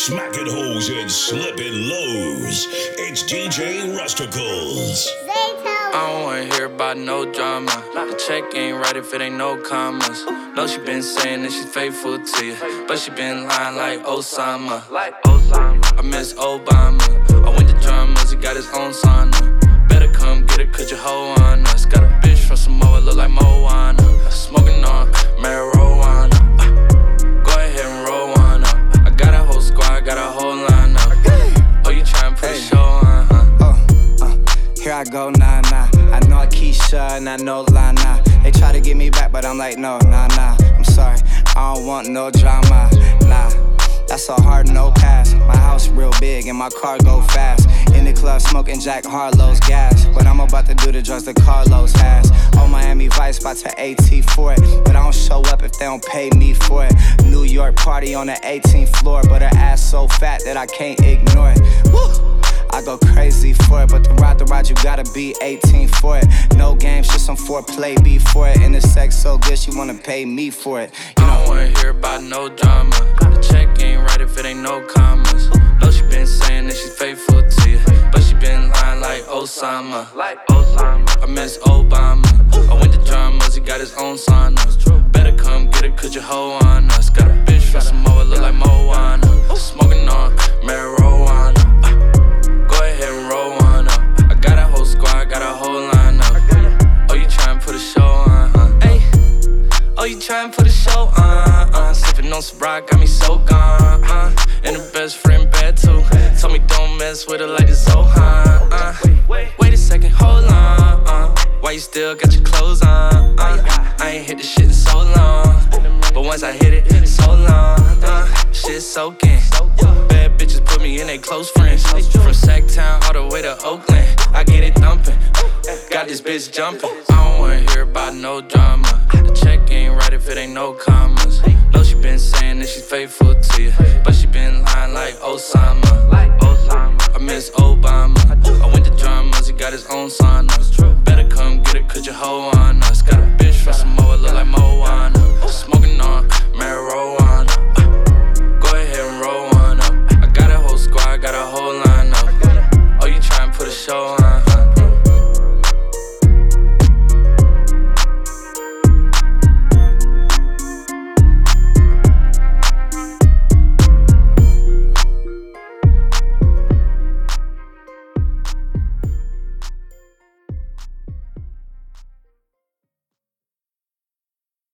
smacking hoes and slipping lows. It's DJ Rusticles. I don't wanna hear about no drama. The check ain't right if it ain't no commas. No, she been saying that she's faithful to you, but she been lying like Osama. I miss Obama. I went to drummers, he got his own sauna. Better come get it, cause your hoe on us. Got a bitch from Samoa, look like Moana. Smoking on marijuana. Go ahead and roll one up. I got a whole squad, got a whole line up. Oh, you tryna put a show on, huh? Here I go, nah. I know Keisha and I know Lana. They try to get me back, but I'm like, no, nah. I'm sorry, I don't want no drama, nah. That's a hard no pass. My house real big and my car go fast. In the club smoking Jack Harlow's gas. But I'm about to do the drugs that Carlos has. Oh, Miami Vice, about to AT for it. But I don't show up if they don't pay me for it. New York party on the 18th floor. But her ass so fat that I can't ignore it. Woo! I go crazy for it, but to ride the ride, you gotta be 18 for it. No games, just some foreplay before it. And the sex so good, she wanna pay me for it. You know, I don't wanna hear about no drama. The check ain't right if it ain't no commas. No, she been saying that she's faithful to you, but she been lying like Osama. I miss Obama. I went to drummers, he got his own sauna. Better come get it, cause your hoe on us. Got a bitch from Samoa, look like Moana. Smoking on marijuana. And roll one up. I got a whole squad, got a whole line up. Oh, you tryna put a show on, huh? Hey. Oh, you tryna put a show on, Sippin' on Ciroc, got me so gone, And the best friend bad too. Told me don't mess with her like the Zohan, Wait a second, hold on, Why you still got your clothes on, I ain't hit the shit in so long. But once I hit it, so long, shit soaking. Bad bitches put me in they close friends. From Sacktown all the way to Oakland, I get it thumping. Got this bitch jumping. I don't wanna hear about no drama. The check ain't right if it ain't no commas. No, she been saying that she's faithful to you, but she been lying like Osama. I miss Obama. I went to drummers, he got his own sauna. Better come get it, cause your hoe